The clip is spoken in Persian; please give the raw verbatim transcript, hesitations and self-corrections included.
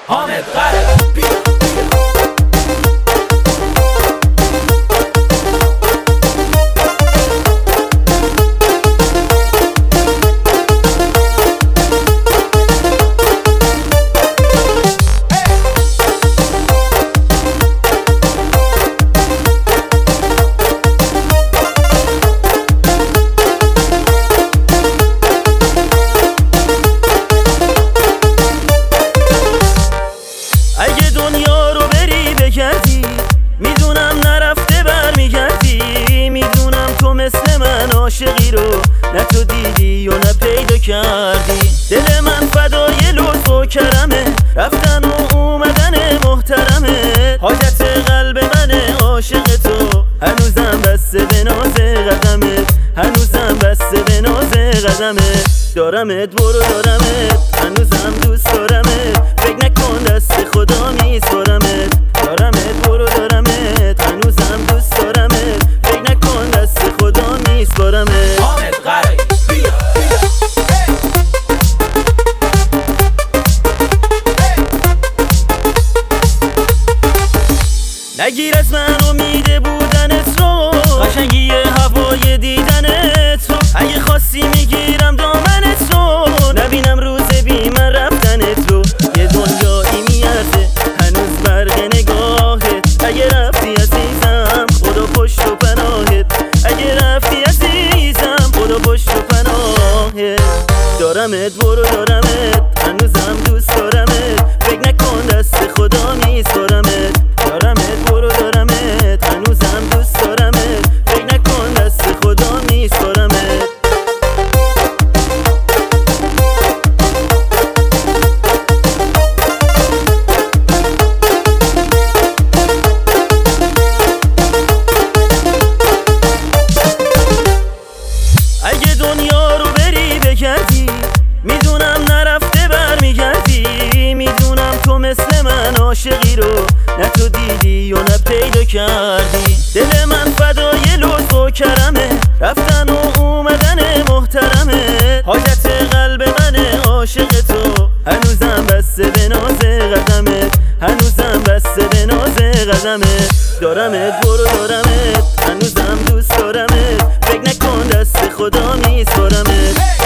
حامد غربی. اگه دنیا رو بری بگردی میدونم نرفته برمیگردی، میدونم تو مثل من عاشقی رو نه تو دیدی و نه پیدا کردی. دل من فدای لطف و کرمه، رفتن و اومدن محترمه. حاجت قلب من عاشق تو هنوزم بسته به ناز قدمت، هنوزم بسته به ناز قدمت. دارمت برو دارمت، هنوزم دوست دارمت. فکر نکن دست خدا میسپارمت. دارمت برو دارمت، هنوزم دوست دارمت. فکر نکن دست خدا میسپارمت. حامد غربی. نگیر از من امید بودنت رو، قشنگی هوای دیدنت رو. اگه خواستی میگیرم دامنت رو، نبینم روز بی من رفتنت رو. یه دنیایی میارزه هنوز برق نگاهت. اگه رفتی عزیزم خدا پشت و پناهت. اگه رفتی عزیزم خدا پشت و پناهت. دارمت برو دارمت، هنوزم دوست دارمت. فکر نکن دست خدا میسپارمت. دارمت برو دارمت، هنوزم دوست دارمت. فکر نکن دست خدا میسپارمت. اگه دنیا رو بری بگردی میدونم نرفته برمیگردی، میدونم تو مثل من عاشقی رو نه تو دیدی و نه پیدا کردی. دل من فدای لطف و کرمه، رفتن و اومدن محترمه. حاجت قلب من عاشق تو هنوزم بسته به ناز قدمت، هنوزم بسته به ناز قدمت. دارمت برو دارمت، هنوزم دوست دارمت. فکر نکن دست خدا میسپارمت.